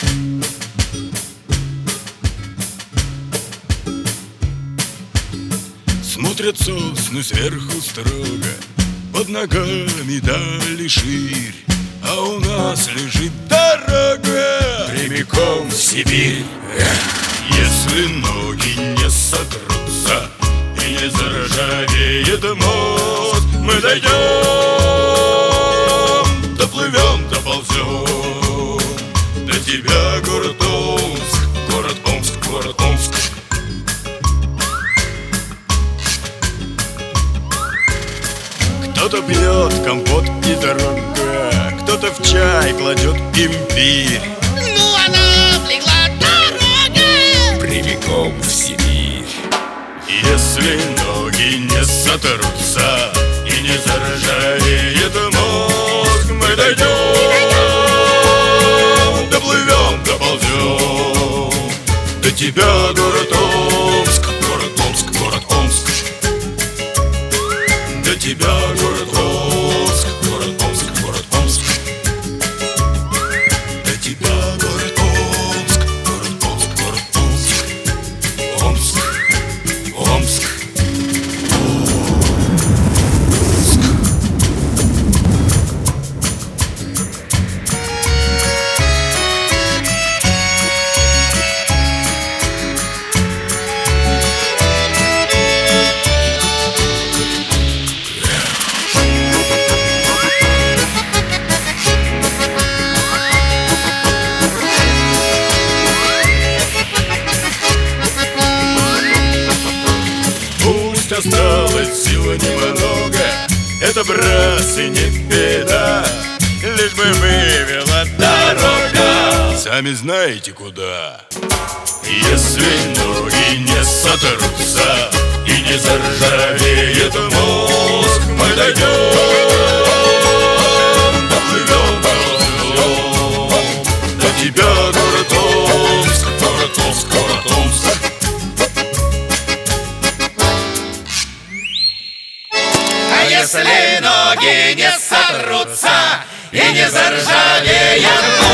Смотрят сосны сверху строго, под ногами дали ширь, а у нас лежит дорога прямиком в Сибирь. Если ноги не сотрутся и не заржавеет мозг, мы дойдем, доплывем, доползем до тебя, город Омск, город Омск, город Омск. Кто-то пьет компот и дорога, кто-то в чай кладет имбирь. Ну она легла дорога прямиком в Сибирь. Если ноги не сотрутся и не заржавеет мозг, мы дойдем, доплывем, доползем до тебя, город Омск, город Омск, город Омск. До тебя, город Омск, город Омск, город Омск. До тебя, город Омск, город Омск, город Омск. Омск, Омск. Осталось всего немного, это, братцы, не беда, лишь бы вывела дорога, сами знаете куда. Если ноги не сотрутся и не заржавеет мозг, мы дойдем, доплывем, доплывем до тебя, город Омск, город Омск, город Омск. Если ноги не сотрутся и не заржавеют